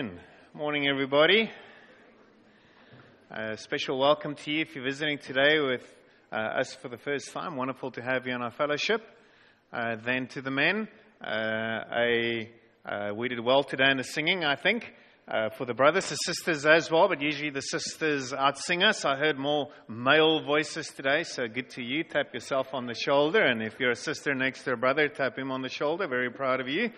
Morning, everybody. A special welcome to you if you're visiting today with us for the first time. Wonderful to have you in our fellowship. Then to the men, we did well today in the singing, I think. For the brothers, the sisters as well, but usually the sisters out-sing us. I heard more male voices today, so good to you. Tap yourself on the shoulder, and if you're a sister next to a brother, tap him on the shoulder. Very proud of you.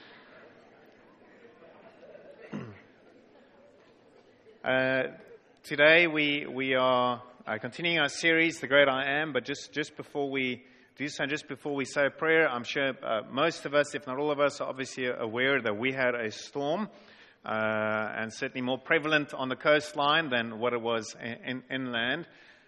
Today we are continuing our series, The Great I Am, but just before we do so, just before we say a prayer, I'm sure most of us, if not all of us, are obviously aware that we had a storm, and certainly more prevalent on the coastline than what it was inland,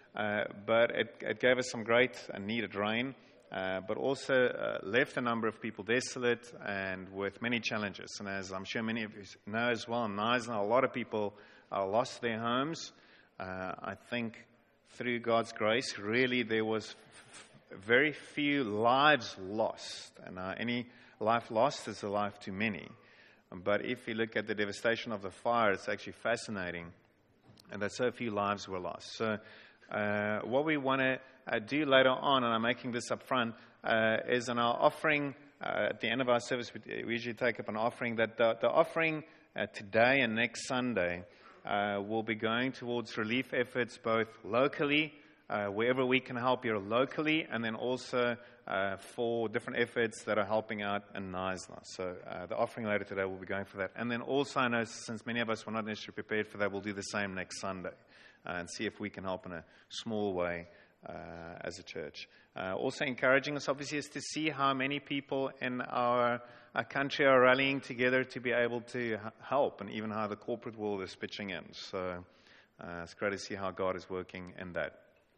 but it gave us some great and needed rain, but also left a number of people desolate and with many challenges. And as I'm sure many of you know as well, in Knysna, a lot of people lost their homes. I think through God's grace, really there was very few lives lost. And any life lost is a life too many. But if you look at the devastation of the fire, it's actually fascinating. And that so few lives were lost. So what we want to do later on, and I'm making this up front, is in our offering, at the end of our service, we usually take up an offering, that the offering today and next Sunday will be going towards relief efforts both locally, wherever we can help here locally, and then also for different efforts that are helping out in Knysna. So the offering later today will be going for that. And then also, I know since many of us were not necessarily prepared for that, we'll do the same next Sunday and see if we can help in a small way as a church. Also encouraging us, obviously, is to see how many people in our country are rallying together to be able to help, and even how the corporate world is pitching in. So it's great to see how God is working in that.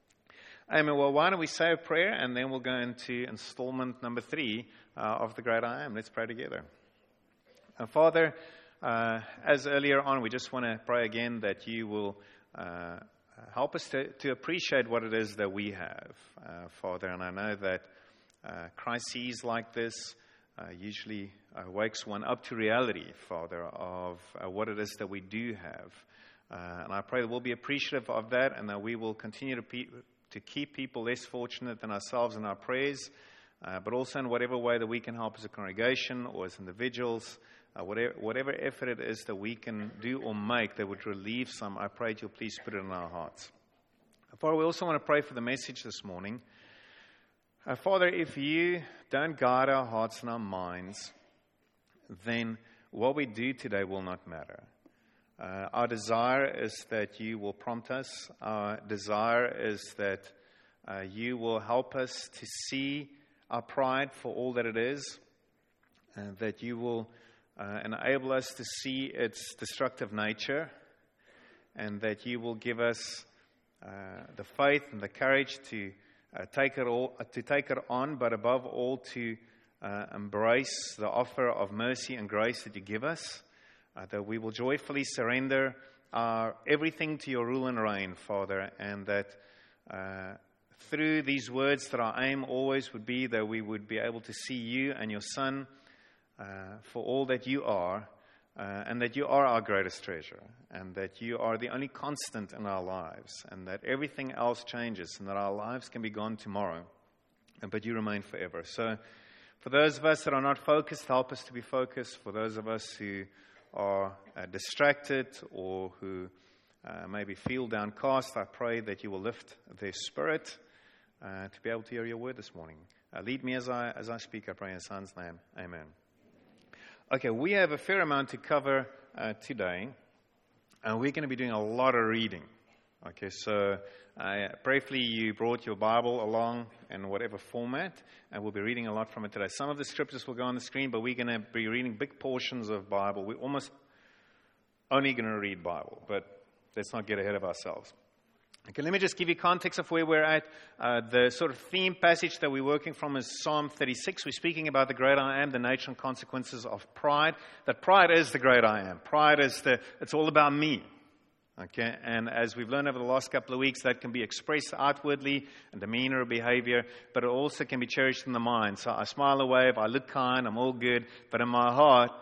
Amen. Well, why don't we say a prayer, and then we'll go into installment number 3 of The Great I Am. Let's pray together. Father, as earlier on, we just want to pray again that you will help us to appreciate what it is that we have, Father. And I know that crises like this usually wakes one up to reality, Father, of what it is that we do have. And I pray that we'll be appreciative of that, and that we will continue to keep people less fortunate than ourselves in our prayers, but also in whatever way that we can help as a congregation or as individuals, whatever effort it is that we can do or make that would relieve some, I pray that you'll please put it in our hearts. Father, we also want to pray for the message this morning. Father, if you don't guide our hearts and our minds, then what we do today will not matter. Our desire is that you will prompt us. Our desire is that you will help us to see our pride for all that it is, and that you will enable us to see its destructive nature, and that you will give us the faith and the courage to take it on, but above all to embrace the offer of mercy and grace that you give us. That we will joyfully surrender everything to your rule and reign, Father, and that through these words that our aim always would be that we would be able to see you and your Son for all that you are, and that you are our greatest treasure, and that you are the only constant in our lives, and that everything else changes, and that our lives can be gone tomorrow, but you remain forever. So for those of us that are not focused, help us to be focused. For those of us who are distracted or who maybe feel downcast, I pray that you will lift their spirit to be able to hear your word this morning. Lead me as I speak, I pray in your Son's name. Amen. Okay, we have a fair amount to cover today, and we're going to be doing a lot of reading. Okay, so prayerfully you brought your Bible along in whatever format, and we'll be reading a lot from it today. Some of the scriptures will go on the screen, but we're going to be reading big portions of Bible. We're almost only going to read Bible, but let's not get ahead of ourselves. Okay, let me just give you context of where we're at. The sort of theme passage that we're working from is Psalm 36. We're speaking about the great I am, the nature and consequences of pride. That pride is the great I am. Pride is it's all about me. Okay, and as we've learned over the last couple of weeks, that can be expressed outwardly in demeanor or behavior, but it also can be cherished in the mind. So I smile away, if I look kind, I'm all good, but in my heart,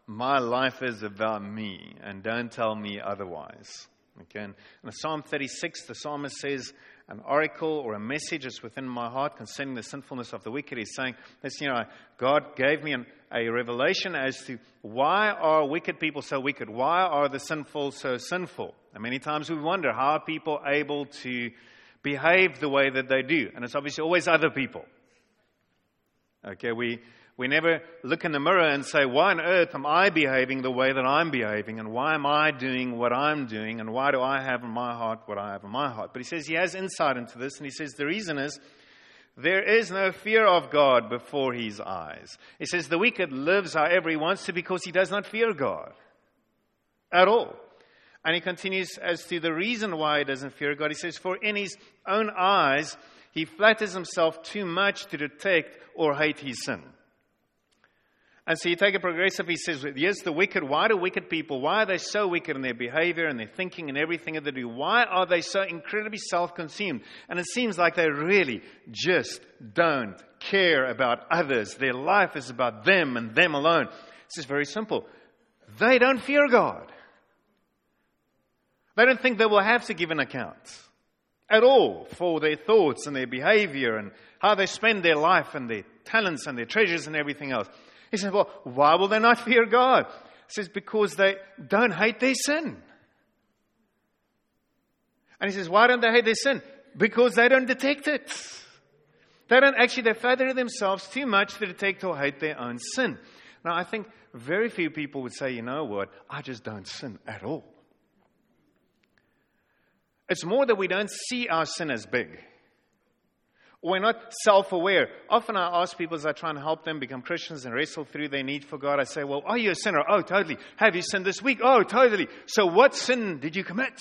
my life is about me, and don't tell me otherwise. Okay? And in Psalm 36, the psalmist says, an oracle or a message is within my heart concerning the sinfulness of the wicked. He's saying, God gave me a revelation as to why are wicked people so wicked? Why are the sinful so sinful? And many times we wonder, how are people able to behave the way that they do? And it's obviously always other people. Okay, we never look in the mirror and say, why on earth am I behaving the way that I'm behaving? And why am I doing what I'm doing? And why do I have in my heart what I have in my heart? But he says he has insight into this. And he says the reason is, there is no fear of God before his eyes. He says the wicked lives however he wants to because he does not fear God at all. And he continues as to the reason why he doesn't fear God. He says, for in his own eyes, he flatters himself too much to detect or hate his sin. And so you take a progressive, he says, yes, the wicked, why do wicked people, why are they so wicked in their behavior and their thinking and everything that they do? Why are they so incredibly self-consumed? And it seems like they really just don't care about others. Their life is about them and them alone. This is very simple. They don't fear God. They don't think they will have to give an account at all for their thoughts and their behavior and how they spend their life and their talents and their treasures and everything else. He says, well, why will they not fear God? He says, because they don't hate their sin. And he says, why don't they hate their sin? Because they don't detect it. They flatter themselves too much to detect or hate their own sin. Now, I think very few people would say, you know what, I just don't sin at all. It's more that we don't see our sin as big. We're not self-aware. Often I ask people as I try and help them become Christians and wrestle through their need for God, I say, well, are you a sinner? Oh, totally. Have you sinned this week? Oh, totally. So what sin did you commit?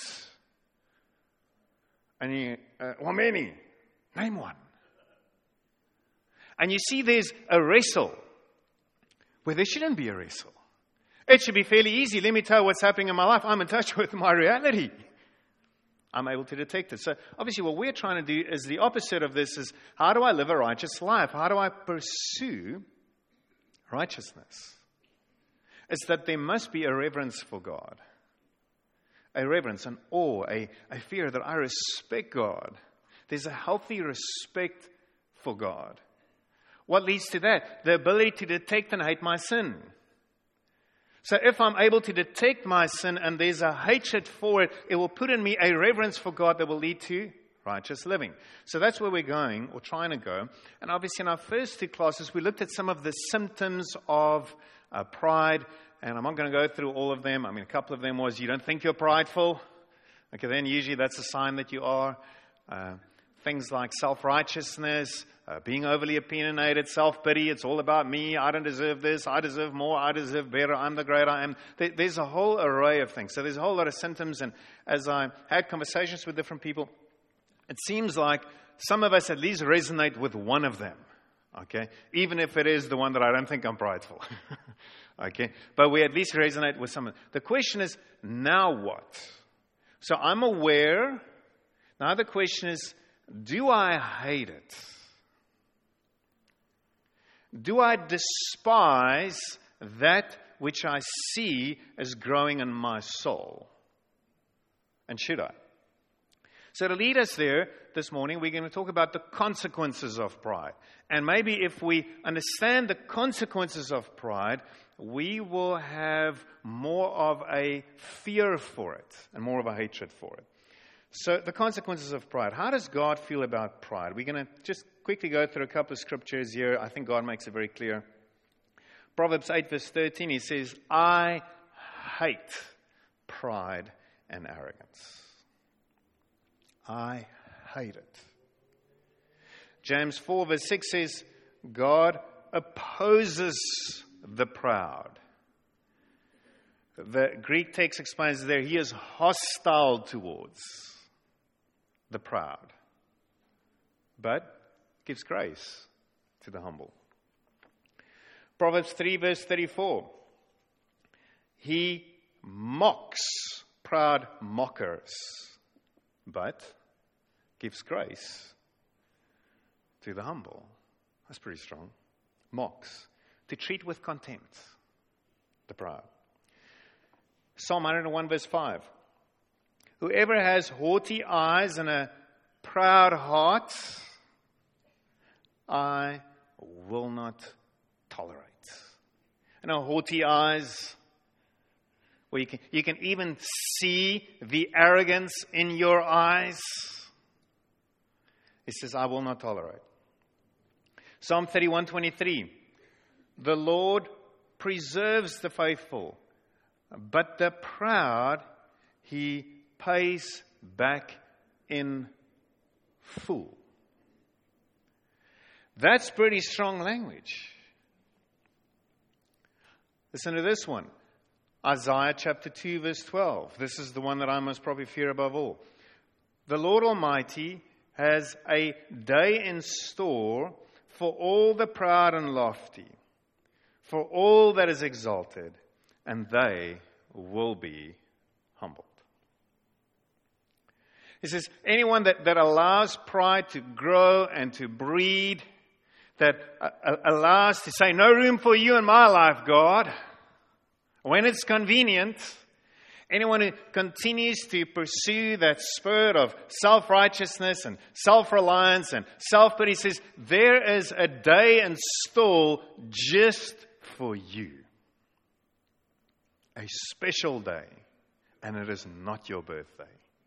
And well, many. Name one. And you see there's a wrestle where there shouldn't be a wrestle. It should be fairly easy. Let me tell you what's happening in my life. I'm in touch with my reality. I'm able to detect it. So obviously what we're trying to do is the opposite of this is, how do I live a righteous life? How do I pursue righteousness? It's that there must be a reverence for God. A reverence, an awe, a fear that I respect God. There's a healthy respect for God. What leads to that? The ability to detect and hate my sin. So if I'm able to detect my sin and there's a hatred for it, it will put in me a reverence for God that will lead to righteous living. So that's where we're going, or trying to go. And obviously in our first two classes, we looked at some of the symptoms of pride. And I'm not going to go through all of them. I mean, a couple of them was, you don't think you're prideful. Okay, then usually that's a sign that you are. Things like self-righteousness, being overly opinionated, self-pity. It's all about me. I don't deserve this. I deserve more. I deserve better. I'm the great I am. There's a whole array of things. So there's a whole lot of symptoms. And as I had conversations with different people, it seems like some of us at least resonate with one of them. Okay, even if it is the one that I don't think I'm prideful. Okay, but we at least resonate with someone. The question is, now what? So I'm aware. Now the question is, do I hate it? Do I despise that which I see as growing in my soul? And should I? So to lead us there this morning, we're going to talk about the consequences of pride. And maybe if we understand the consequences of pride, we will have more of a fear for it and more of a hatred for it. So the consequences of pride. How does God feel about pride? We're going to just quickly go through a couple of scriptures here. I think God makes it very clear. Proverbs 8 verse 13, he says, I hate pride and arrogance. I hate it. James 4 verse 6 says, God opposes the proud. The Greek text explains there, he is hostile towards the proud, but gives grace to the humble. Proverbs 3 verse 34, he mocks proud mockers, but gives grace to the humble. That's pretty strong. Mocks. To treat with contempt. the proud. Psalm 101 verse 5. Whoever has haughty eyes and a proud heart, I will not tolerate. And haughty eyes, where you can even see the arrogance in your eyes. He says, I will not tolerate. Psalm 31:23. The Lord preserves the faithful, but the proud He pays back in full. That's pretty strong language. Listen to this one. Isaiah chapter 2 verse 12. This is the one that I most probably fear above all. The Lord Almighty has a day in store for all the proud and lofty, for all that is exalted, and they will be humbled. He says, anyone that allows pride to grow and to breed, that allows to say, no room for you in my life, God, when it's convenient. Anyone who continues to pursue that spirit of self-righteousness and self-reliance and self-pity says, there is a day in store just for you. A special day, and it is not your birthday.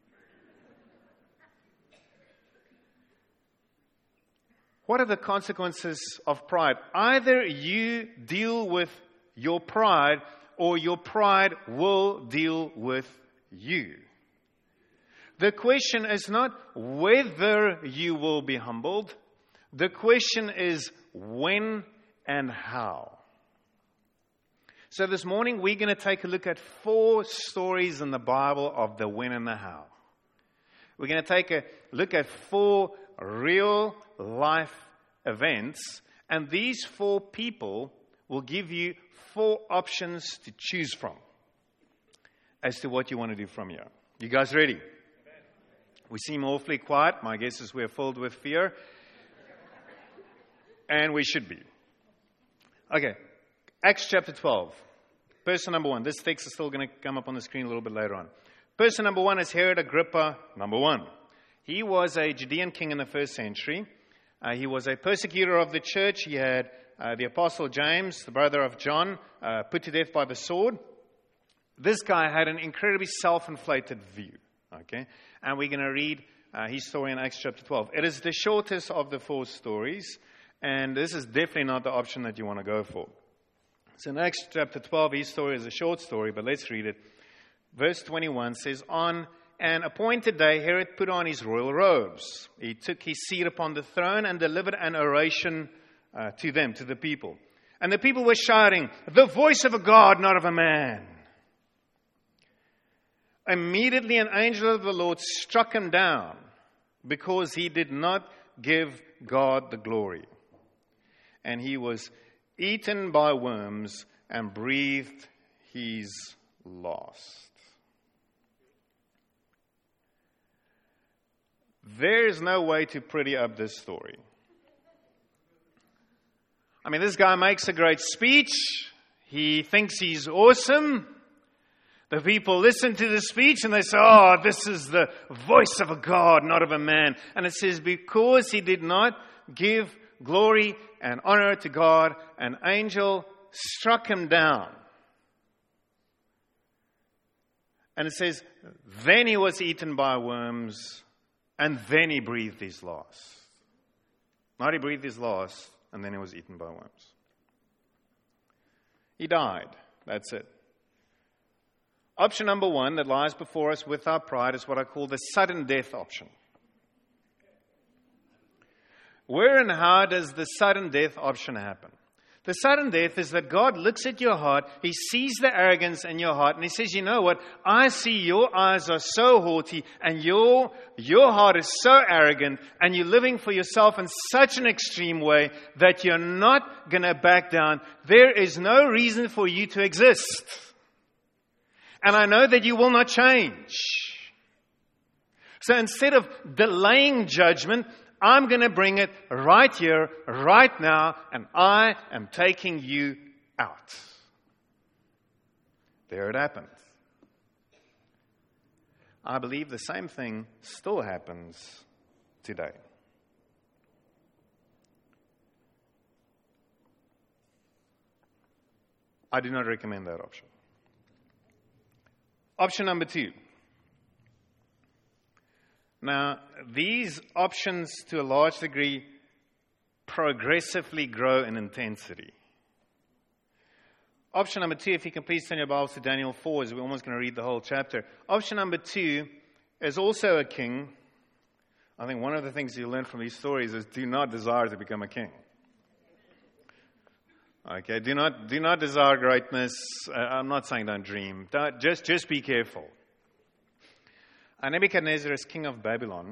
What are the consequences of pride? Either you deal with your pride, or your pride will deal with you. The question is not whether you will be humbled. The question is when and how. So this morning we're going to take a look at 4 stories in the Bible of the when and the how. We're going to take a look at 4 real life events, and these 4 people will give you 4 options to choose from as to what you want to do from here. You guys ready? We seem awfully quiet. My guess is we're filled with fear. And we should be. Okay. Acts chapter 12. Person number 1. This text is still going to come up on the screen a little bit later on. Person number 1 is Herod Agrippa, number 1. He was a Judean king in the 1st century. He was a persecutor of the church. He had the Apostle James, the brother of John, put to death by the sword. This guy had an incredibly self-inflated view. Okay, and we're going to read his story in Acts chapter 12. It is the shortest of the 4 stories, and this is definitely not the option that you want to go for. So in Acts chapter 12, his story is a short story, but let's read it. Verse 21 says, on an appointed day, Herod put on his royal robes. He took his seat upon the throne and delivered an oration to them, to the people. And the people were shouting, the voice of a God, not of a man. Immediately an angel of the Lord struck him down because he did not give God the glory. And he was eaten by worms and breathed his last. There is no way to pretty up this story. I mean, this guy makes a great speech. He thinks he's awesome. The people listen to the speech and they say, oh, this is the voice of a God, not of a man. And it says, because he did not give glory and honor to God, an angel struck him down. And it says, then he was eaten by worms, and then he breathed his last. Not he breathed his last, and then he was eaten by worms. He died. That's it. Option number 1 that lies before us with our pride is what I call the sudden death option. Where and how does the sudden death option happen? The sudden death is that God looks at your heart, He sees the arrogance in your heart, and He says, you know what? I see your eyes are so haughty, and your heart is so arrogant, and you're living for yourself in such an extreme way that you're not going to back down. There is no reason for you to exist. And I know that you will not change. So instead of delaying judgment, I'm going to bring it right here, right now, and I am taking you out. there it happened. I believe the same thing still happens today. I do not recommend that option. Option number 2. Now, these options, to a large degree, progressively grow in intensity. Option number 2, if you can please turn your Bibles to Daniel 4, as we're almost going to read the whole chapter. Option number 2 is also a king. I think one of the things you learn from these stories is do not desire to become a king. Okay, do not desire greatness. I'm not saying don't dream. Just be careful. Nebuchadnezzar is king of Babylon.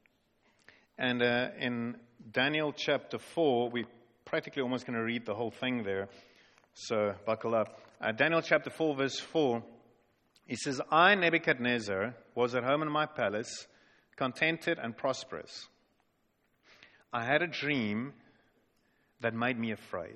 And in Daniel chapter 4, we're practically almost going to read the whole thing there. So buckle up. Daniel chapter 4, verse 4. He says, I, Nebuchadnezzar, was at home in my palace, contented and prosperous. I had a dream that made me afraid.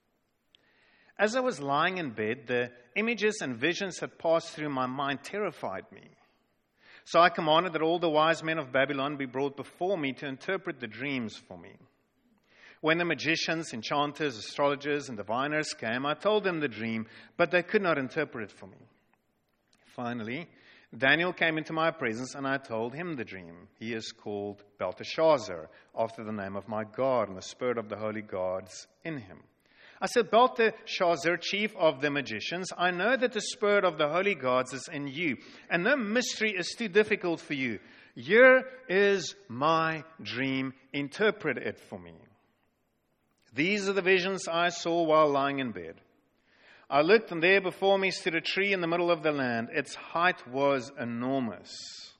As I was lying in bed, the images and visions that passed through my mind terrified me. So I commanded that all the wise men of Babylon be brought before me to interpret the dreams for me. When the magicians, enchanters, astrologers, and diviners came, I told them the dream, but they could not interpret it for me. Finally, Daniel came into my presence, and I told him the dream. He is called Belteshazzar, after the name of my God, and the spirit of the holy gods in him. I said, Belteshazzar, chief of the magicians, I know that the spirit of the holy gods is in you, and no mystery is too difficult for you. Here is my dream. Interpret it for me. These are the visions I saw while lying in bed. I looked, and there before me stood a tree in the middle of the land. Its height was enormous.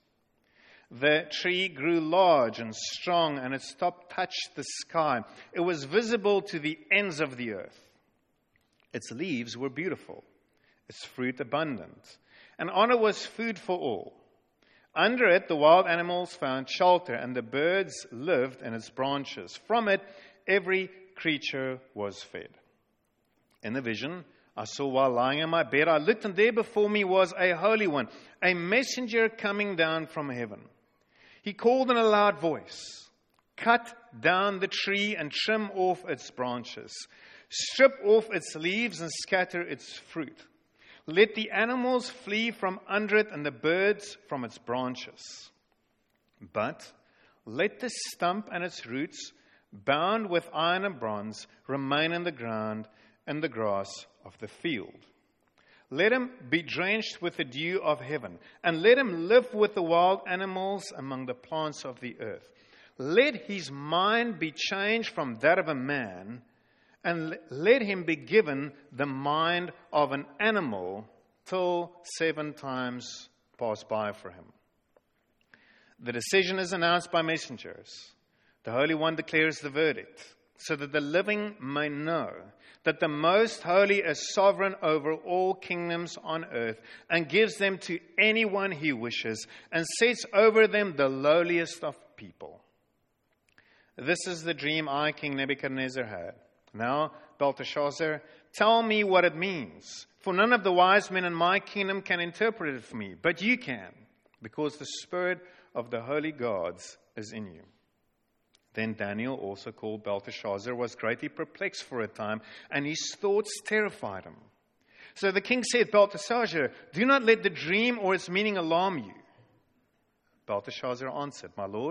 The tree grew large and strong, and its top touched the sky. It was visible to the ends of the earth. Its leaves were beautiful, its fruit abundant, and on it was food for all. Under it the wild animals found shelter, and the birds lived in its branches. From it every creature was fed. In the vision I saw while lying in my bed, I looked, and there before me was a holy one, a messenger coming down from heaven. He called in a loud voice, cut down the tree and trim off its branches. Strip off its leaves and scatter its fruit. Let the animals flee from under it and the birds from its branches. But let the stump and its roots, bound with iron and bronze, remain in the ground and the grass of the field. Let him be drenched with the dew of heaven, and let him live with the wild animals among the plants of the earth. Let his mind be changed from that of a man, and let him be given the mind of an animal till 7 times pass by for him. The decision is announced by messengers. The Holy One declares the verdict, so that the living may know that the Most Holy is sovereign over all kingdoms on earth, and gives them to anyone he wishes, and sets over them the lowliest of people. This is the dream I, King Nebuchadnezzar, had. Now, Belteshazzar, tell me what it means, for none of the wise men in my kingdom can interpret it for me, but you can, because the spirit of the holy gods is in you. Then Daniel, also called Belteshazzar, was greatly perplexed for a time, and his thoughts terrified him. So the king said, Belteshazzar, do not let the dream or its meaning alarm you. Belteshazzar answered, my lord,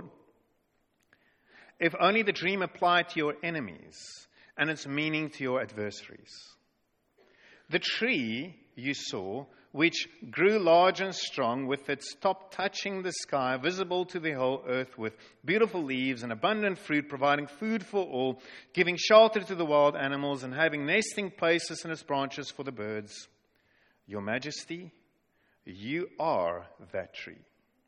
if only the dream applied to your enemies, and its meaning to your adversaries. The tree you saw, which grew large and strong, with its top touching the sky, visible to the whole earth, with beautiful leaves and abundant fruit, providing food for all, giving shelter to the wild animals, and having nesting places in its branches for the birds. Your Majesty, you are that tree.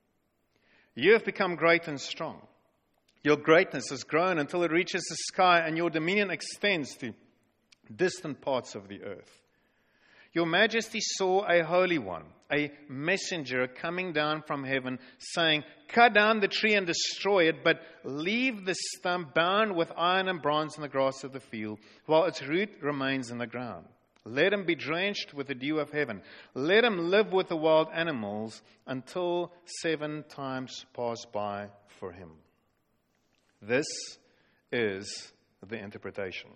You have become great and strong. Your greatness has grown until it reaches the sky, and your dominion extends to distant parts of the earth. Your Majesty saw a holy one, a messenger coming down from heaven, saying, cut down the tree and destroy it, but leave the stump bound with iron and bronze in the grass of the field, while its root remains in the ground. Let him be drenched with the dew of heaven. Let him live with the wild animals until 7 times pass by for him. This is the interpretation.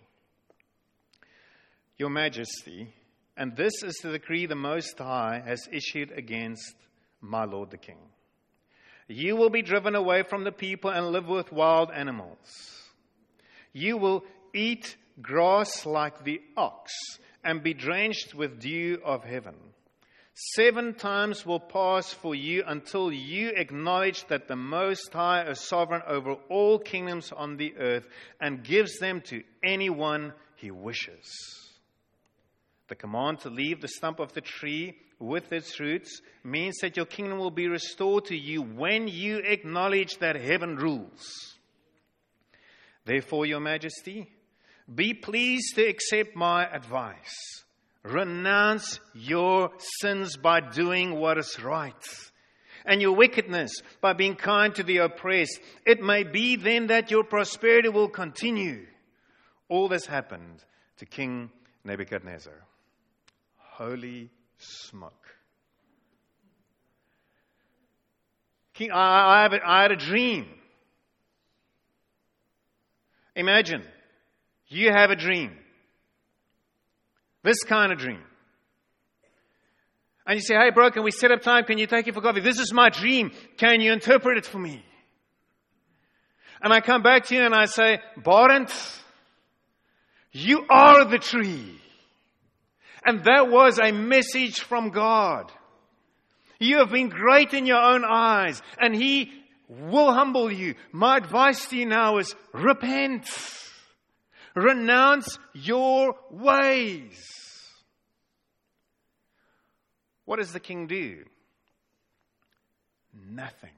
Your Majesty, and this is the decree the Most High has issued against my Lord the King. You will be driven away from the people and live with wild animals. You will eat grass like the ox and be drenched with dew of heaven. 7 times will pass for you until you acknowledge that the Most High is sovereign over all kingdoms on the earth and gives them to anyone he wishes. The command to leave the stump of the tree with its roots means that your kingdom will be restored to you when you acknowledge that heaven rules. Therefore, Your Majesty, be pleased to accept my advice. Renounce your sins by doing what is right, and your wickedness by being kind to the oppressed. It may be then that your prosperity will continue. All this happened to King Nebuchadnezzar. Holy smoke. King, I had a dream. Imagine, you have a dream. This kind of dream. And you say, hey bro, can we set up time? Can you take it for coffee? This is my dream. Can you interpret it for me? And I come back to you and I say, Barent, you are the tree. And that was a message from God. You have been great in your own eyes, and He will humble you. My advice to you now is repent. Renounce your ways. What does the king do? Nothing.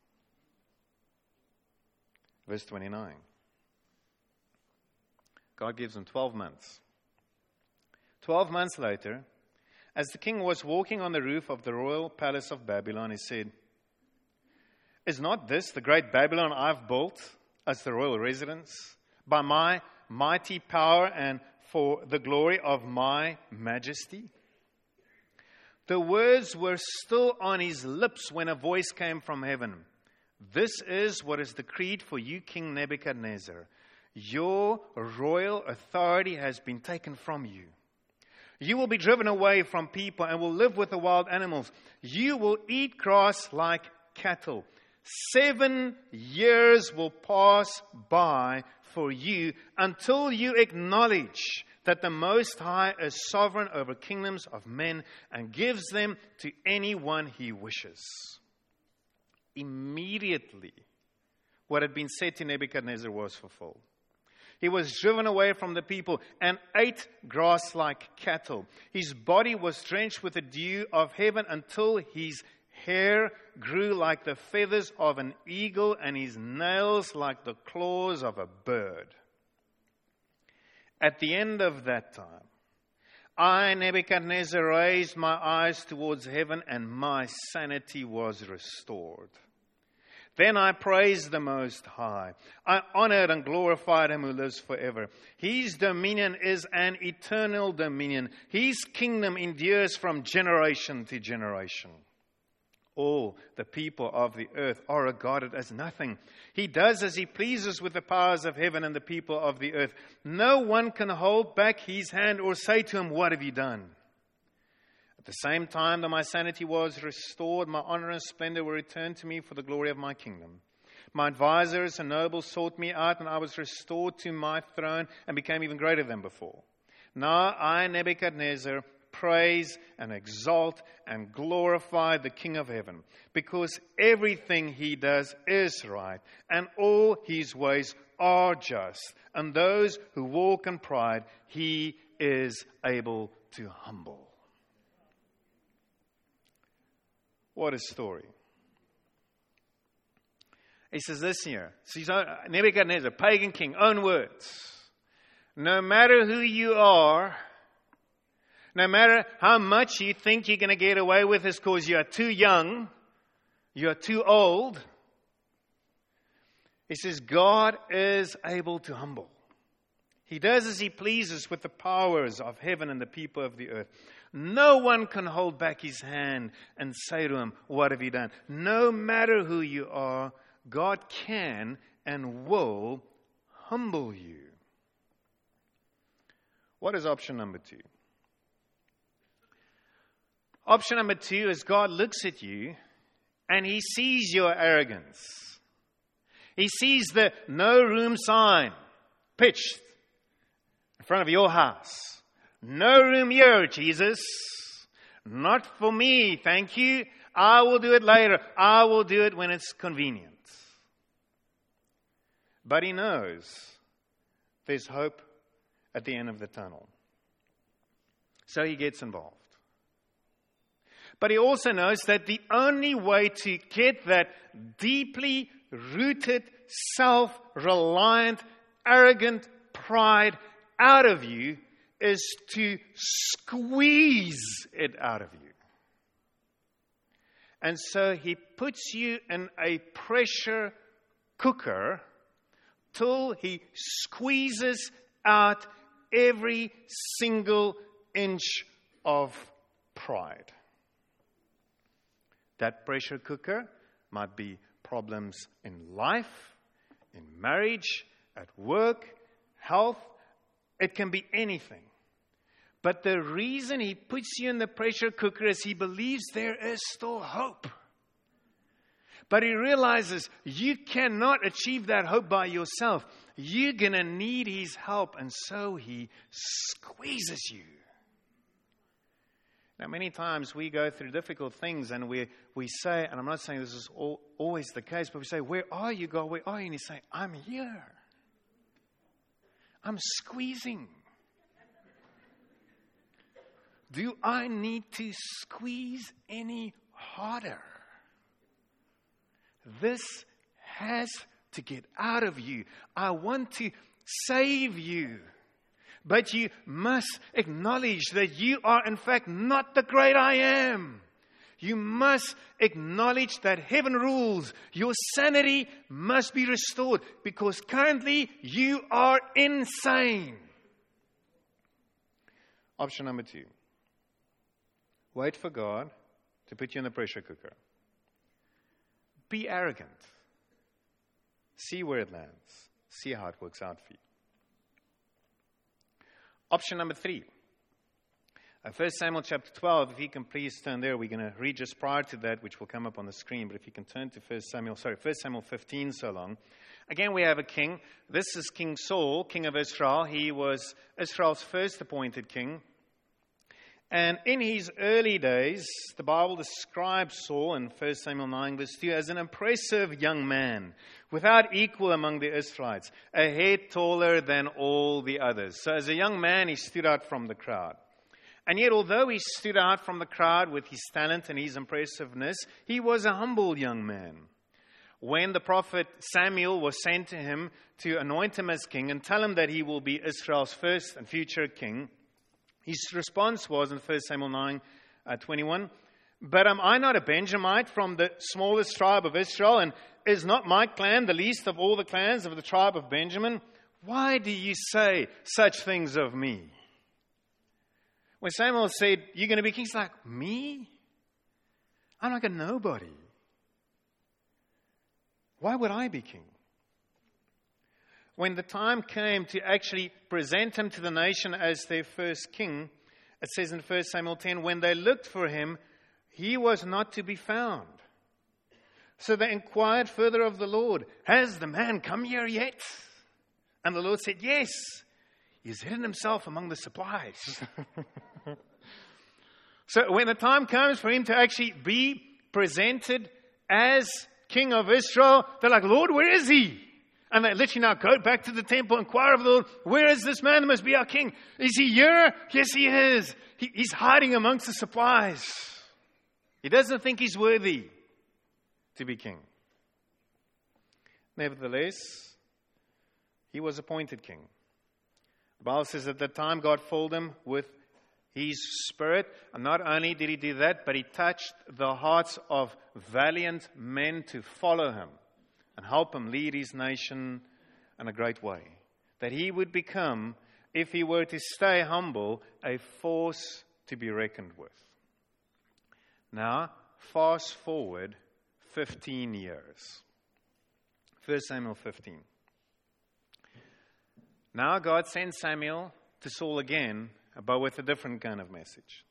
Verse 29. God gives him 12 months. 12 months later, as the king was walking on the roof of the royal palace of Babylon, he said, is not this the great Babylon I've built as the royal residence by my mighty power and for the glory of my majesty? The words were still on his lips when a voice came from heaven. This is what is decreed for you, King Nebuchadnezzar. Your royal authority has been taken from you. You will be driven away from people and will live with the wild animals. You will eat grass like cattle. 7 years will pass by for you until you acknowledge that the Most High is sovereign over kingdoms of men and gives them to anyone He wishes. Immediately, what had been said to Nebuchadnezzar was fulfilled. He was driven away from the people and ate grass like cattle. His body was drenched with the dew of heaven until his hair grew like the feathers of an eagle and his nails like the claws of a bird. At the end of that time, I, Nebuchadnezzar, raised my eyes towards heaven and my sanity was restored. Then I praised the Most High. I honored and glorified Him who lives forever. His dominion is an eternal dominion. His kingdom endures from generation to generation. All the people of the earth are regarded as nothing. He does as He pleases with the powers of heaven and the people of the earth. No one can hold back His hand or say to Him, what have you done? At the same time that my sanity was restored, my honor and splendor were returned to me for the glory of my kingdom. My advisors and nobles sought me out, and I was restored to my throne and became even greater than before. Now I, Nebuchadnezzar, praise and exalt and glorify the King of heaven, because everything He does is right, and all His ways are just, and those who walk in pride He is able to humble. What a story. He says this here. Nebuchadnezzar, pagan king, own words. No matter who you are, no matter how much you think you're going to get away with this because you are too young, you are too old, he says God is able to humble. He does as he pleases with the powers of heaven and the people of the earth. No one can hold back his hand and say to him, what have you done? No matter who you are, God can and will humble you. What is option number 2? Option number 2 is God looks at you and he sees your arrogance. He sees the no room sign pitched in front of your house. No room here, Jesus. Not for me, thank you. I will do it later. I will do it when it's convenient. But he knows there's hope at the end of the tunnel. So he gets involved. But he also knows that the only way to get that deeply rooted, self-reliant, arrogant pride out of you is to squeeze it out of you. And so he puts you in a pressure cooker till he squeezes out every single inch of pride. That pressure cooker might be problems in life, in marriage, at work, health. It can be anything. But the reason he puts you in the pressure cooker is he believes there is still hope. But he realizes you cannot achieve that hope by yourself. You're going to need his help. And so he squeezes you. Now, many times we go through difficult things and we say, and I'm not saying this is always the case, but we say, where are you, God? Where are you? And he's saying, I'm here. I'm squeezing. Do I need to squeeze any harder? This has to get out of you. I want to save you. But you must acknowledge that you are in fact not the great I am. You must acknowledge that heaven rules. Your sanity must be restored because currently you are insane. Option number 2. Wait for God to put you in the pressure cooker. Be arrogant. See where it lands. See how it works out for you. Option number 3. 1 Samuel chapter 12, if you can please turn there. We're going to read just prior to that, which will come up on the screen. But if you can turn to 1 Samuel 15 so long. Again, we have a king. This is King Saul, king of Israel. He was Israel's first appointed king. And in his early days, the Bible describes Saul in 1 Samuel 9 verse 2 as an impressive young man, without equal among the Israelites, a head taller than all the others. So as a young man, he stood out from the crowd. And yet, although he stood out from the crowd with his talent and his impressiveness, he was a humble young man. When the prophet Samuel was sent to him to anoint him as king and tell him that he will be Israel's first and future king, his response was in 1 Samuel 9:21, but am I not a Benjamite from the smallest tribe of Israel, and is not my clan the least of all the clans of the tribe of Benjamin? Why do you say such things of me? When Samuel said, you're going to be king, he's like, me? I'm like a nobody. Why would I be king? When the time came to actually present him to the nation as their first king, it says in 1 Samuel 10, when they looked for him, he was not to be found. So they inquired further of the Lord, has the man come here yet? And the Lord said, yes, he's hidden himself among the supplies. So when the time comes for him to actually be presented as king of Israel, they're like, Lord, where is he? And they literally now go back to the temple, inquire of the Lord, where is this man that must be our king? Is he here? Yes, he is. He's hiding amongst the supplies. He doesn't think he's worthy to be king. Nevertheless, he was appointed king. The Bible says at that time God filled him with his spirit. And not only did he do that, but he touched the hearts of valiant men to follow him and help him lead his nation in a great way. that he would become, if he were to stay humble, a force to be reckoned with. Now, fast forward 15 years. 1 Samuel 15. Now God sends Samuel to Saul again, but with a different kind of message.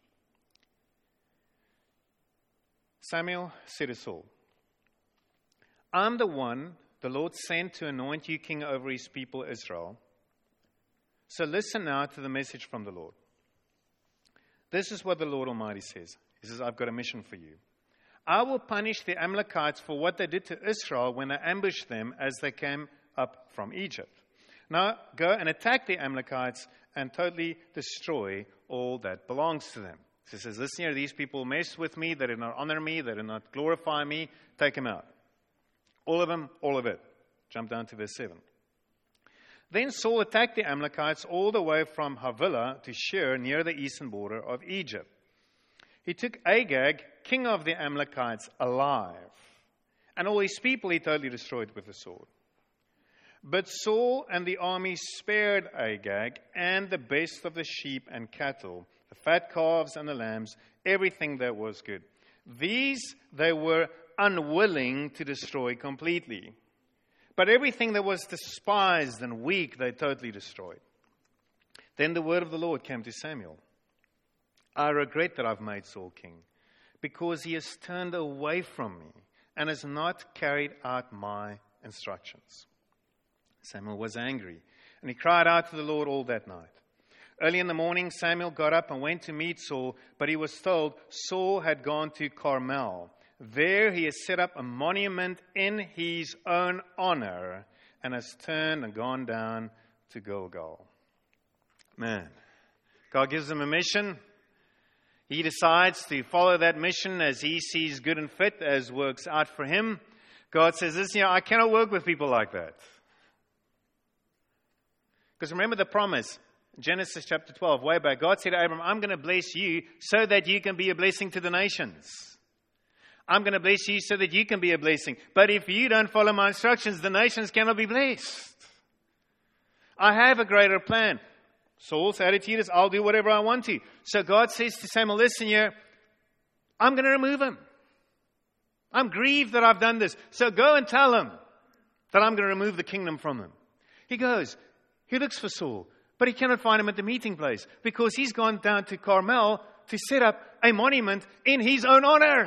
Samuel said to Saul, I'm the one the Lord sent to anoint you king over his people Israel. So listen now to the message from the Lord. This is what the Lord Almighty says. He says, I've got a mission for you. I will punish the Amalekites for what they did to Israel when they ambushed them as they came up from Egypt. Now go and attack the Amalekites and totally destroy all that belongs to them. So he says, listen here, these people mess with me, they did not honor me, they did not glorify me, take them out. All of them, all of it. Jump down to verse 7. Then Saul attacked the Amalekites all the way from Havilah to Shur, near the eastern border of Egypt. He took Agag, king of the Amalekites, alive, and all his people he totally destroyed with the sword. But Saul and the army spared Agag and the best of the sheep and cattle, the fat calves and the lambs, everything that was good. These they were unwilling to destroy completely. But everything that was despised and weak, they totally destroyed. Then the word of the Lord came to Samuel. I regret that I've made Saul king, because he has turned away from me and has not carried out my instructions. Samuel was angry, and he cried out to the Lord all that night. Early in the morning, Samuel got up and went to meet Saul, but he was told Saul had gone to Carmel. There he has set up a monument in his own honor and has turned and gone down to Gilgal. Man, God gives him a mission. He decides to follow that mission as he sees good and fit, as works out for him. God says, listen, I cannot work with people like that. Because remember the promise, Genesis chapter 12, way back. God said to Abram, I'm going to bless you so that you can be a blessing to the nations. I'm going to bless you so that you can be a blessing. But if you don't follow my instructions, the nations cannot be blessed. I have a greater plan. Saul's attitude is, I'll do whatever I want to. So God says to Samuel, listen here, I'm going to remove him. I'm grieved that I've done this. So go and tell him that I'm going to remove the kingdom from him. He goes, he looks for Saul, but he cannot find him at the meeting place because he's gone down to Carmel to set up a monument in his own honor.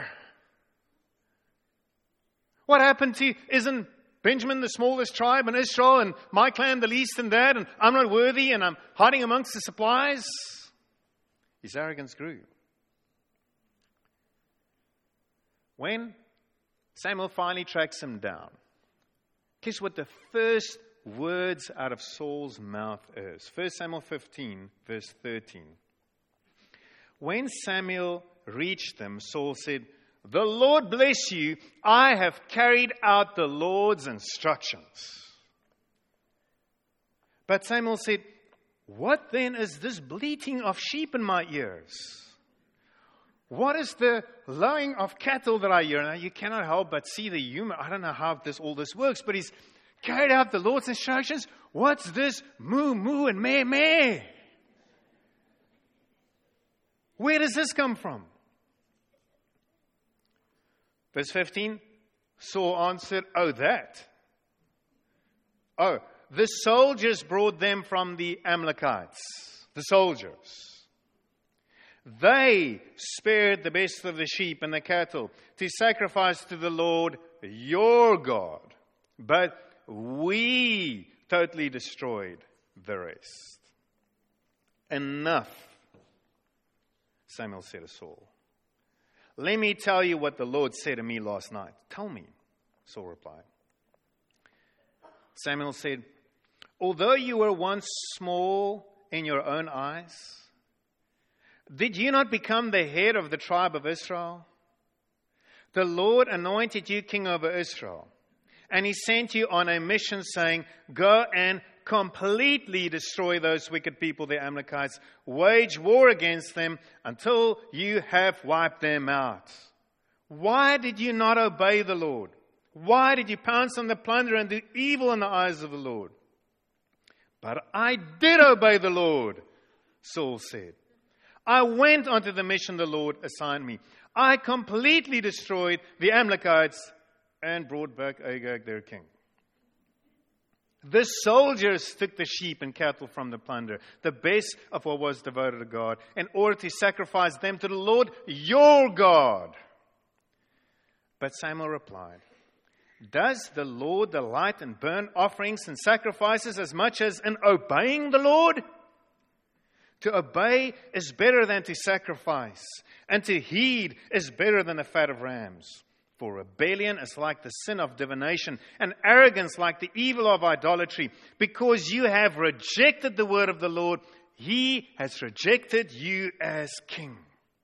What happened to, isn't Benjamin the smallest tribe in Israel and my clan the least in that, and I'm not worthy and I'm hiding amongst the supplies? His arrogance grew. When Samuel finally tracks him down, guess what the first words out of Saul's mouth is? 1 Samuel 15, verse 13. When Samuel reached them, Saul said, the Lord bless you. I have carried out the Lord's instructions. But Samuel said, what then is this bleating of sheep in my ears? What is the lowing of cattle that I hear? Now you cannot help but see the humor. I don't know how all this works, but he's carried out the Lord's instructions. What's this moo, moo, and meh, meh? Where does this come from? Verse 15, Saul answered, the soldiers brought them from the Amalekites. The soldiers. They spared the best of the sheep and the cattle to sacrifice to the Lord your God. But we totally destroyed the rest. Enough, Samuel said to Saul. Let me tell you what the Lord said to me last night. Tell me, Saul replied. Samuel said, although you were once small in your own eyes, did you not become the head of the tribe of Israel? The Lord anointed you king over Israel, and he sent you on a mission saying, go and completely destroy those wicked people, the Amalekites. Wage war against them until you have wiped them out. Why did you not obey the Lord? Why did you pounce on the plunder and do evil in the eyes of the Lord? But I did obey the Lord, Saul said. I went onto the mission the Lord assigned me. I completely destroyed the Amalekites and brought back Agag, their king. The soldiers took the sheep and cattle from the plunder, the best of what was devoted to God, in order to sacrifice them to the Lord, your God. But Samuel replied, does the Lord delight in burnt offerings and sacrifices as much as in obeying the Lord? To obey is better than to sacrifice, and to heed is better than the fat of rams. For rebellion is like the sin of divination, and arrogance like the evil of idolatry. Because you have rejected the word of the Lord, He has rejected you as king.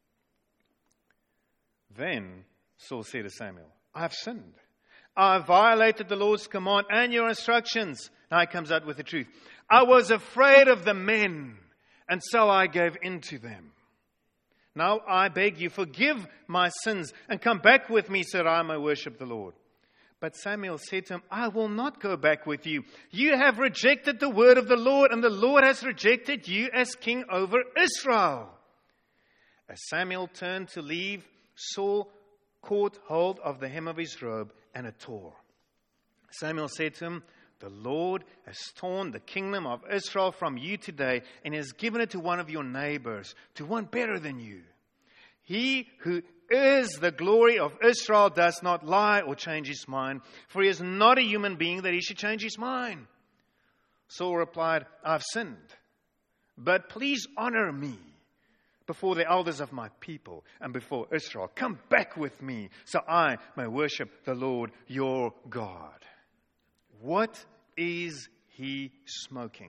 Then Saul said to Samuel, I have sinned. I violated the Lord's command and your instructions. Now he comes out with the truth. I was afraid of the men, and so I gave in to them. Now I beg you, forgive my sins and come back with me so that I may worship the Lord. But Samuel said to him, I will not go back with you. You have rejected the word of the Lord, and the Lord has rejected you as king over Israel. As Samuel turned to leave, Saul caught hold of the hem of his robe, and it tore. Samuel said to him, the Lord has torn the kingdom of Israel from you today and has given it to one of your neighbors, to one better than you. He who is the glory of Israel does not lie or change his mind, for he is not a human being that he should change his mind. Saul replied, I've sinned, but please honor me before the elders of my people and before Israel. Come back with me so I may worship the Lord your God. What is he smoking?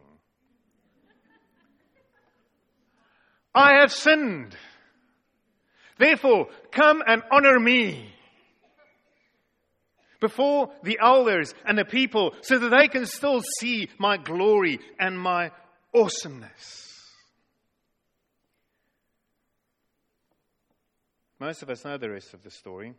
I have sinned. Therefore, come and honor me before the elders and the people so that they can still see my glory and my awesomeness. Most of us know the rest of the story.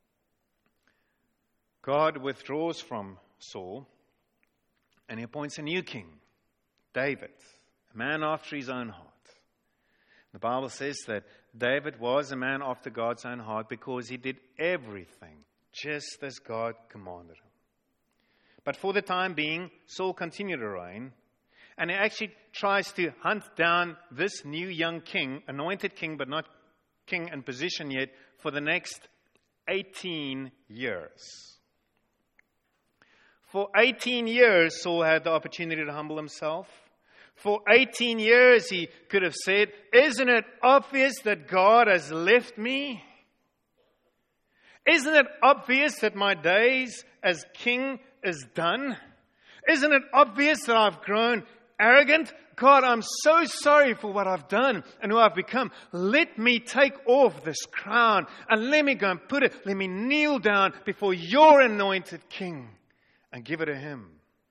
God withdraws from Saul, and he appoints a new king, David, a man after his own heart. The Bible says that David was a man after God's own heart because he did everything just as God commanded him. But for the time being, Saul continued to reign, and he actually tries to hunt down this new young king, anointed king, but not king in position yet, for the next 18 years. For 18 years, Saul had the opportunity to humble himself. For 18 years, he could have said, isn't it obvious that God has left me? Isn't it obvious that my days as king is done? Isn't it obvious that I've grown arrogant? God, I'm so sorry for what I've done and who I've become. Let me take off this crown and let me go and put it, let me kneel down before your anointed king and give it to him.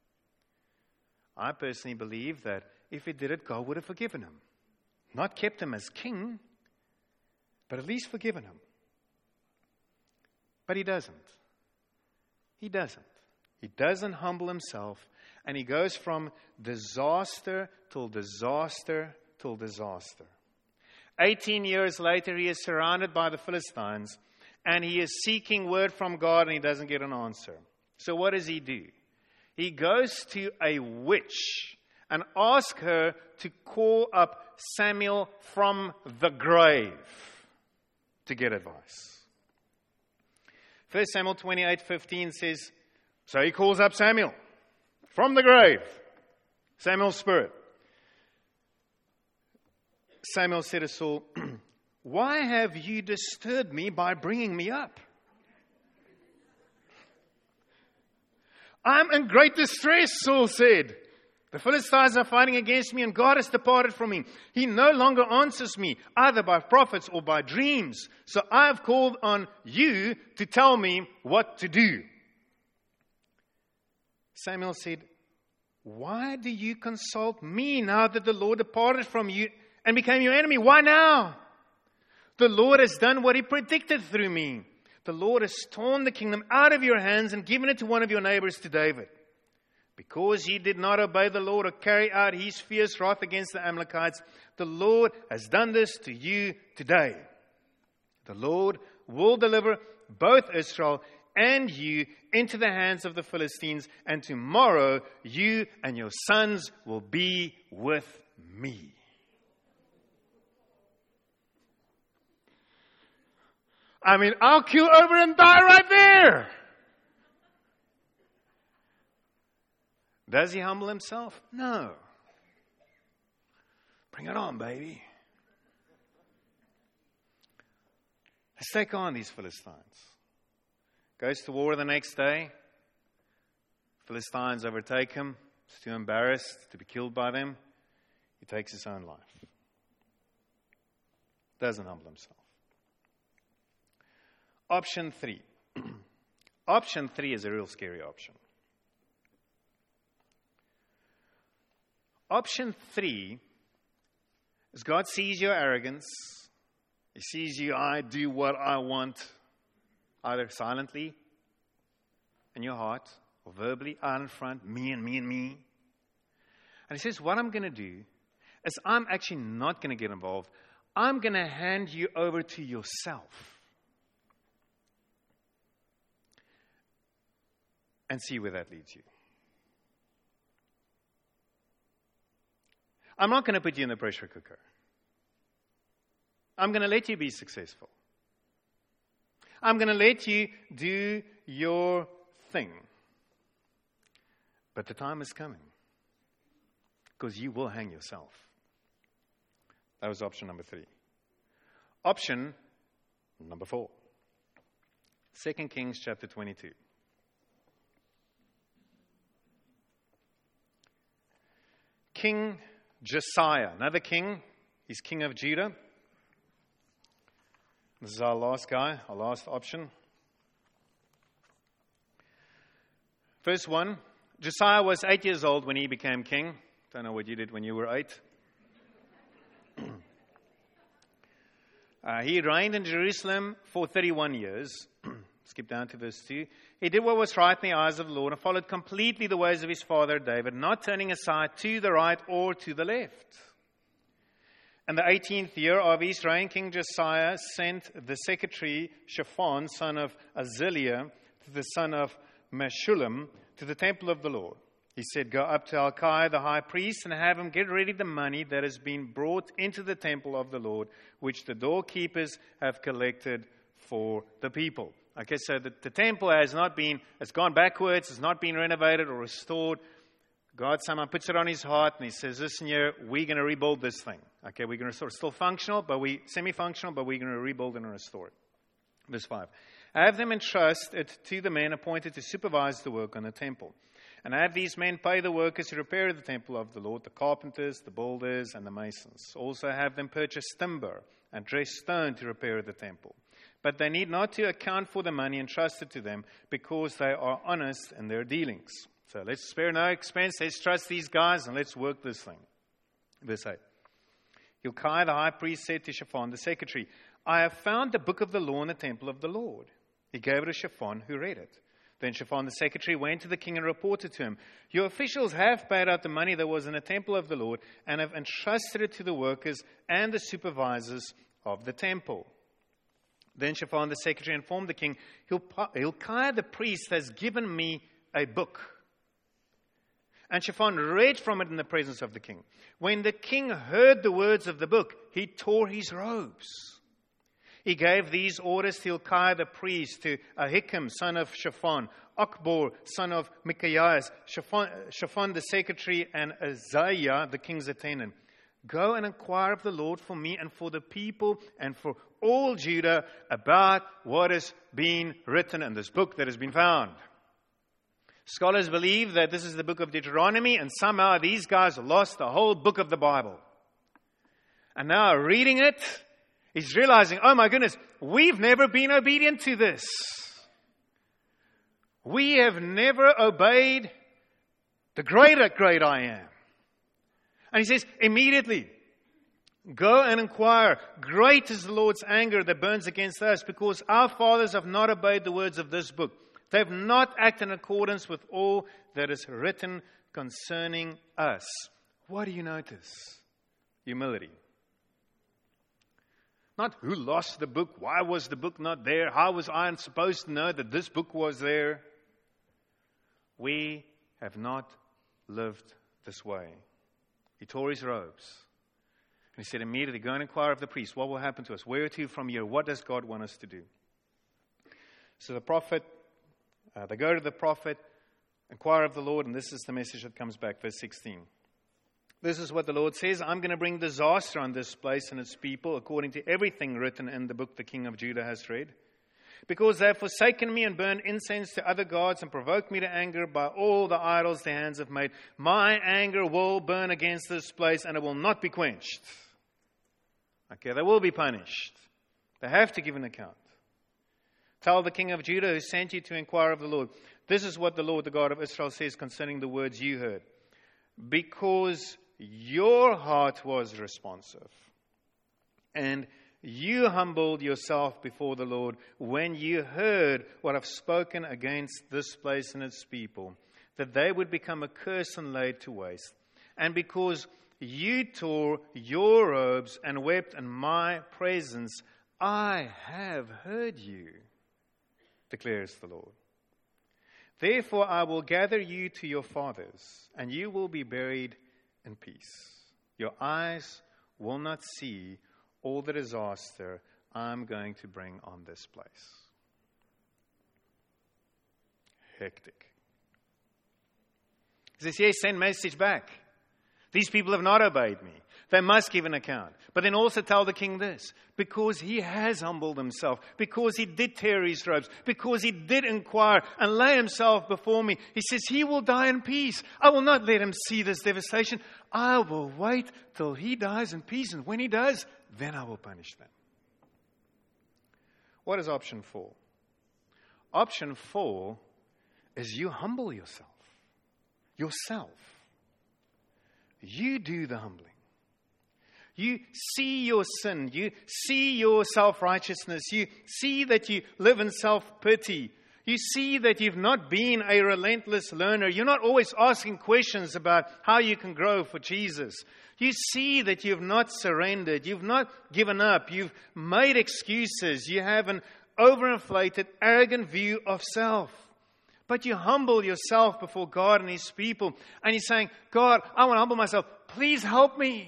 I personally believe that if he did it, God would have forgiven him. Not kept him as king, but at least forgiven him. But he doesn't. He doesn't. He doesn't humble himself, and he goes from disaster till disaster till disaster. 18 years later, he is surrounded by the Philistines, and he is seeking word from God, and he doesn't get an answer. So what does he do? He goes to a witch and asks her to call up Samuel from the grave to get advice. 1 Samuel 28:15 says, so he calls up Samuel from the grave, Samuel's spirit. Samuel said to Saul, why have you disturbed me by bringing me up? I'm in great distress, Saul said. The Philistines are fighting against me and God has departed from me. He no longer answers me, either by prophets or by dreams. So I have called on you to tell me what to do. Samuel said, why do you consult me now that the Lord departed from you and became your enemy? Why now? The Lord has done what he predicted through me. The Lord has torn the kingdom out of your hands and given it to one of your neighbors, to David. Because ye did not obey the Lord or carry out his fierce wrath against the Amalekites, the Lord has done this to you today. The Lord will deliver both Israel and you into the hands of the Philistines, and tomorrow you and your sons will be with me. I mean, I'll keel over and die right there. Does he humble himself? No. Bring it on, baby. Let's take on these Philistines. Goes to war the next day. Philistines overtake him. He's too embarrassed to be killed by them. He takes his own life. Doesn't humble himself. Option 3. Option 3 is a real scary option. Option 3 is God sees your arrogance. He sees you, I do what I want, either silently in your heart or verbally out in front, me and me and me. And he says, what I'm going to do is I'm actually not going to get involved. I'm going to hand you over to yourself and see where that leads you. I'm not going to put you in the pressure cooker. I'm going to let you be successful. I'm going to let you do your thing. But the time is coming, because you will hang yourself. That was option number 3. Option number 4. 2 Kings chapter 22. King Josiah, another king. He's king of Judah. This is our last guy, our last option. First one, Josiah was 8 years old when he became king. Don't know what you did when you were 8. He reigned in Jerusalem for 31 years. Skip down to verse 2. He did what was right in the eyes of the Lord and followed completely the ways of his father David, not turning aside to the right or to the left. In the 18th year of his reign, King Josiah sent the secretary Shaphan, son of Azaliah, to the son of Meshullam, to the temple of the Lord. He said, go up to Hilkiah the high priest and have him get ready the money that has been brought into the temple of the Lord, which the doorkeepers have collected for the people. Okay, so the temple has gone backwards, has not been renovated or restored. God somehow puts it on his heart and he says, listen here, we're going to rebuild this thing. Okay, we're going to restore it. Still functional, but semi-functional, but we're going to rebuild and restore it. Verse 5. Have them entrust it to the men appointed to supervise the work on the temple. And have these men pay the workers who repair the temple of the Lord, the carpenters, the builders, and the masons. Also have them purchase timber and dress stone to repair the temple. But they need not to account for the money entrusted to them, because they are honest in their dealings. So let's spare no expense. Let's trust these guys and let's work this thing. Verse 8. Hilkiah the high priest said to Shaphan the secretary, I have found the book of the law in the temple of the Lord. He gave it to Shaphan, who read it. Then Shaphan the secretary went to the king and reported to him, your officials have paid out the money that was in the temple of the Lord and have entrusted it to the workers and the supervisors of the temple. Then Shaphan the secretary informed the king, Hilkiah the priest has given me a book. And Shaphan read from it in the presence of the king. When the king heard the words of the book, he tore his robes. He gave these orders to Hilkiah the priest, to Ahikam, son of Shaphan, Akbor, son of Micaiah, Shaphan the secretary, and Azariah, the king's attendant. Go and inquire of the Lord for me and for the people and for all Judah about what has been written in this book that has been found. Scholars believe that this is the book of Deuteronomy, and somehow these guys lost the whole book of the Bible. And now reading it, he's realizing, oh my goodness, we've never been obedient to this. We have never obeyed the great I am. And he says, immediately, go and inquire. Great is the Lord's anger that burns against us, because our fathers have not obeyed the words of this book. They have not acted in accordance with all that is written concerning us. What do you notice? Humility. Not who lost the book, why was the book not there, how was I supposed to know that this book was there? We have not lived this way. He tore his robes. And he said immediately, go and inquire of the priest. What will happen to us? Where to from here? What does God want us to do? So the prophet, they go to the prophet, inquire of the Lord, and this is the message that comes back, verse 16. This is what the Lord says, I'm going to bring disaster on this place and its people, according to everything written in the book the king of Judah has read. Because they have forsaken me and burned incense to other gods and provoked me to anger by all the idols their hands have made. My anger will burn against this place and it will not be quenched. Okay, they will be punished. They have to give an account. Tell the king of Judah who sent you to inquire of the Lord. This is what the Lord, the God of Israel, says concerning the words you heard. Because your heart was responsive, and you humbled yourself before the Lord when you heard what I've spoken against this place and its people, that they would become a curse and laid to waste. And because you tore your robes and wept in my presence, I have heard you, declares the Lord. Therefore I will gather you to your fathers, and you will be buried in peace. Your eyes will not see all the disaster I'm going to bring on this place. Hectic. He says, yes, send message back. These people have not obeyed me. They must give an account. But then also tell the king this, because he has humbled himself, because he did tear his robes, because he did inquire and lay himself before me. He says, he will die in peace. I will not let him see this devastation. I will wait till he dies in peace. And when he does, then I will punish them. What is option 4? Option 4 is you humble yourself. Yourself. You do the humbling. You see your sin. You see your self-righteousness. You see that you live in self-pity. You see that you've not been a relentless learner. You're not always asking questions about how you can grow for Jesus. You see that you've not surrendered. You've not given up. You've made excuses. You have an overinflated, arrogant view of self. But you humble yourself before God and His people. And you're saying, God, I want to humble myself. Please help me.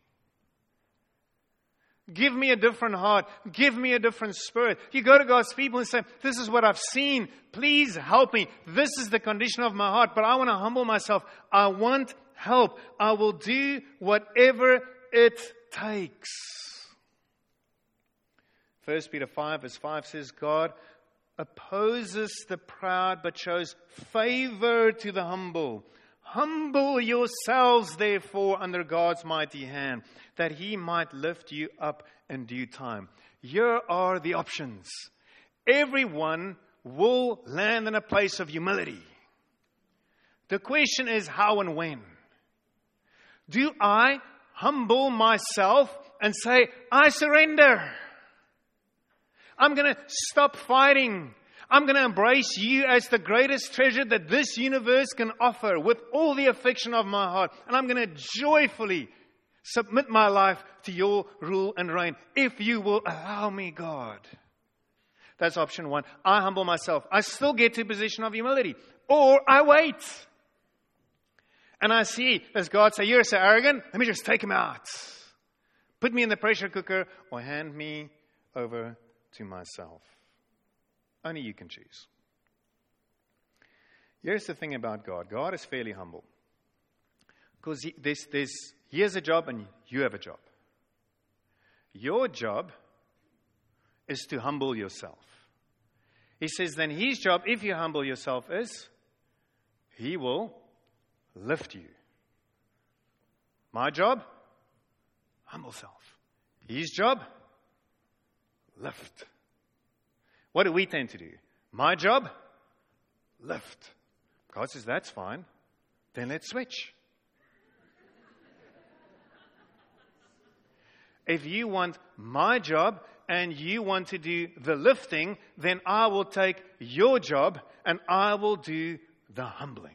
Give me a different heart. Give me a different spirit. You go to God's people and say, this is what I've seen. Please help me. This is the condition of my heart, but I want to humble myself. I want help. I will do whatever it takes. 1 Peter 5 verse 5 says, God opposes the proud, but shows favor to the humble. Humble yourselves, therefore, under God's mighty hand, that He might lift you up in due time. Here are the options. Everyone will land in a place of humility. The question is how and when. Do I humble myself and say, I surrender. I'm going to stop fighting. I'm going to embrace you as the greatest treasure that this universe can offer with all the affection of my heart. And I'm going to joyfully submit my life to your rule and reign, if you will allow me, God. That's option 1. I humble myself. I still get to a position of humility. Or I wait. And I see, does God say, you're so arrogant, let me just take him out. Put me in the pressure cooker or hand me over to myself. Only you can choose. Here's the thing about God. God is fairly humble. Because he has a job and you have a job. Your job is to humble yourself. He says then his job, if you humble yourself, is he will lift you. My job, humble self. His job, lift. What do we tend to do? My job, lift. God says, that's fine. Then let's switch. If you want my job and you want to do the lifting, then I will take your job and I will do the humbling.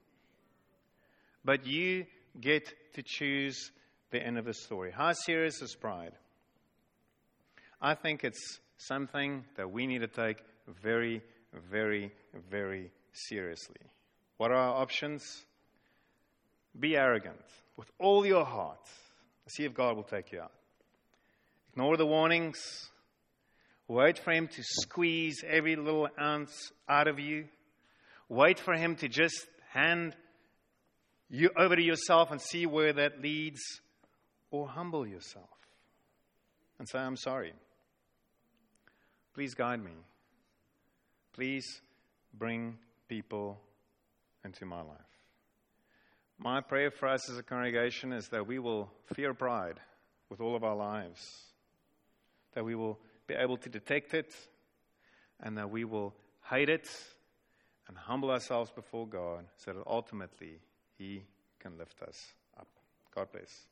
But you get to choose the end of the story. How serious is pride? I think it's something that we need to take very, very, very seriously. What are our options? Be arrogant with all your heart. See if God will take you out. Ignore the warnings. Wait for Him to squeeze every little ounce out of you. Wait for Him to just hand you over to yourself and see where that leads. Or humble yourself and say, I'm sorry. Please guide me. Please bring people into my life. My prayer for us as a congregation is that we will fear pride with all of our lives. That we will be able to detect it, and that we will hate it and humble ourselves before God so that ultimately He can lift us up. God bless.